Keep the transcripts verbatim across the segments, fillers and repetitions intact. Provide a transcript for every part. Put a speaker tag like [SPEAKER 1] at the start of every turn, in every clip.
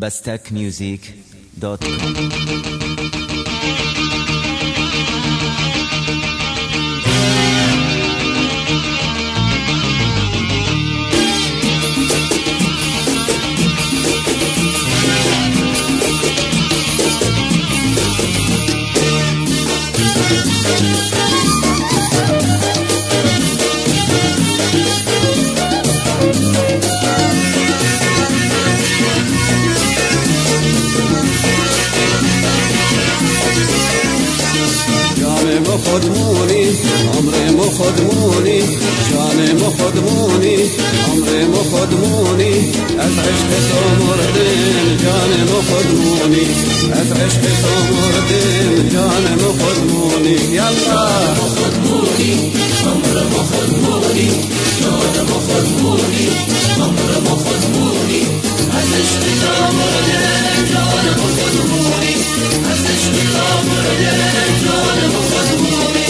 [SPEAKER 1] بستک میوزیک دات کام.
[SPEAKER 2] ما خودمونی عمر ما خودمونی جان ما خودمونی عمر ما خودمونی از عشق تو مردیم جان ما خودمونی از عشق تو مردیم جان ما خودمونی یالا ما خودمونی عمر ما خودمونی جان ما خودمونی عمر ما خودمونی از عشق تو مردیم جان ما خودمونی از عشق تو مردیم جان ما خودمونی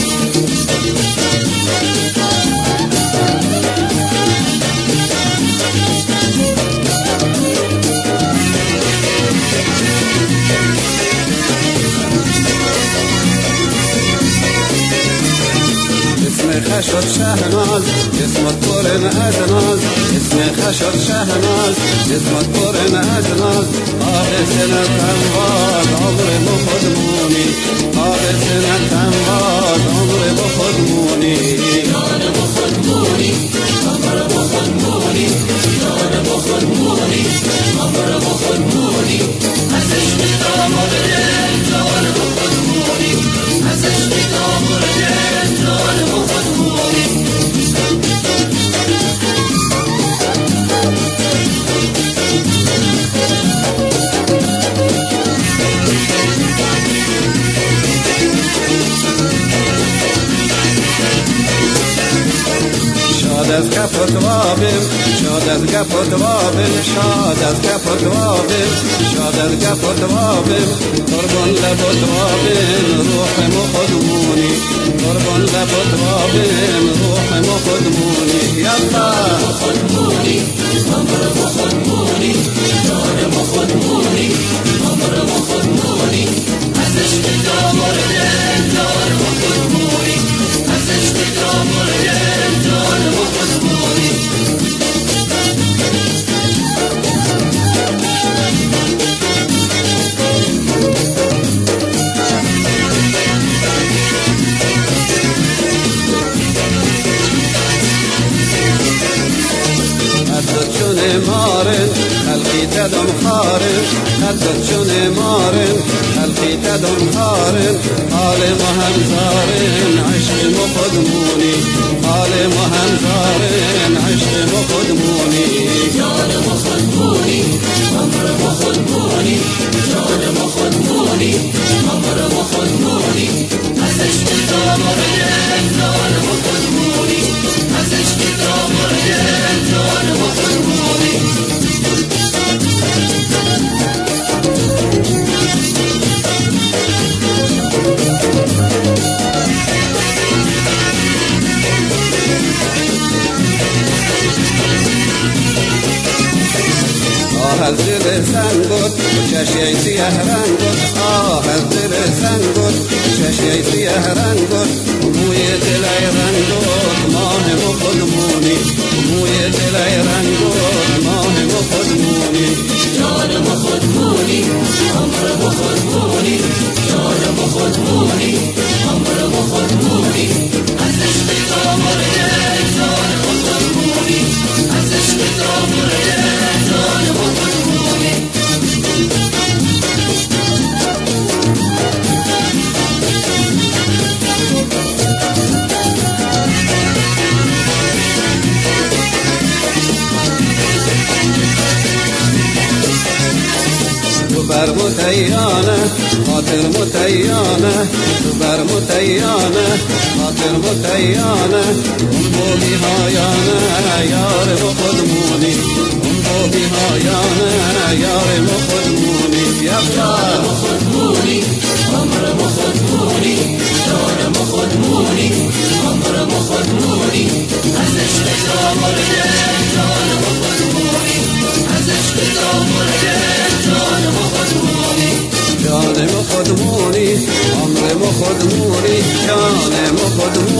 [SPEAKER 2] خشد شهناز جسمت پر ادناز اسم خشد شهناز جسمت پر ادناز آب سنت تنواد عمر ما خودمونی آب سنت تنواد عمر ما خودمونی جان ما خودمونی عمر ما خودمونی جان ما خودمونی عمر ما خودمونی از عشق تو مردیم جان ما خودمونی از عشق تو مردیم جان ما خودمونی شاد از کفت وابم شاد از کفت وابم شاد از کفت وابم شاد از کفت وابم قربان لبت وابم روح ما خودمونی قربان لبت وابم روح ما خودمونی یالا ما خودمونی عمر ما خودمونی جان ما خودمونی عمر ما خودمونی از عشق تو مردیم جان ما خودمونی از عشق تو مردیم جان ما خودمونی حدت چون مارن خلقی تدم خارن حدت چون مارن خلقی تدم خارن حال ما همزارن عشق ما خودمونی حال ما همزارن عشق ما خودمونی جان ما خودمونی عمر ما خودمونی جان ما خودمونی عمر ما خودمونی از عشق تو مردیم جان ما خودمونی از عشق تو مردیم جان ما خودمونی آه از دل سنگت چشی سیه رنگت آه از دل سنگت چشی سیه رنگت موی دلای رنگت ماه ما خودمونی موی دلای رنگت ماه ما خودمونی جان ما خودمونی عمر ما خودمونی جان ما خودمونی عمر ما خودمونی از عشق تو مردیم جان ما خودمونی از عشق تو مردیم جان ما خودمونی تو بر متیانه خاطر متیانه تو بر متیانه خاطر متیانه اون بودی هایانه یار ما خودمونی اون بودی هایانه یار ما خودمونی یالا ما خودمونی عمر ما خودمونی جان ما خودمونی عمر ما خودمونی از عشق تو مردیم جان ما خودمونی از عشق تو مردیم جان خودمونی عمر ما خودمونی جان ما خودمونی